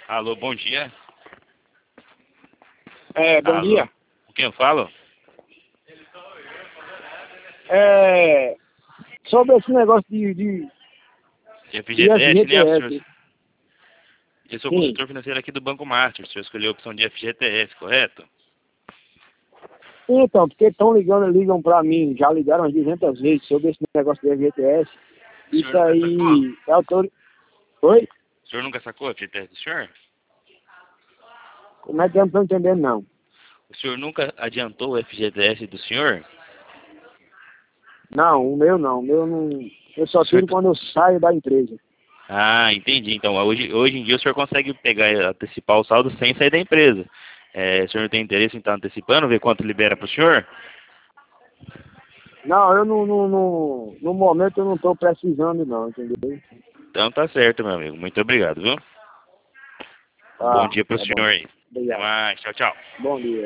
Alô, bom dia. Bom Alô, dia. com quem eu falo? Sobre esse negócio de De de FGTS, né, senhor? FGTS. Eu sou Sim. consultor financeiro aqui do Banco Master. O senhor escolheu a opção de FGTS, correto? Então, porque ligam para mim, já ligaram umas 200 vezes sobre esse negócio de FGTS. O senhor Isso nunca sacou? aí é autor... Oi? O senhor nunca sacou a FGTS do senhor? Como é que eu não estou entendendo, não? O senhor nunca adiantou o FGTS do senhor? Não, o meu não. O meu não... Eu só O senhor... tiro quando eu saio da empresa. Ah, entendi. Então, hoje em dia o senhor consegue pegar e antecipar o saldo sem sair da empresa. O senhor não tem interesse em estar antecipando, ver quanto libera para o senhor? Não, eu no momento eu não estou precisando, não, entendeu? Então tá certo, meu amigo. Muito obrigado, viu? Bom Tá dia para o bom. senhor aí. Até Obrigado. mais. Tchau, tchau. Bom dia.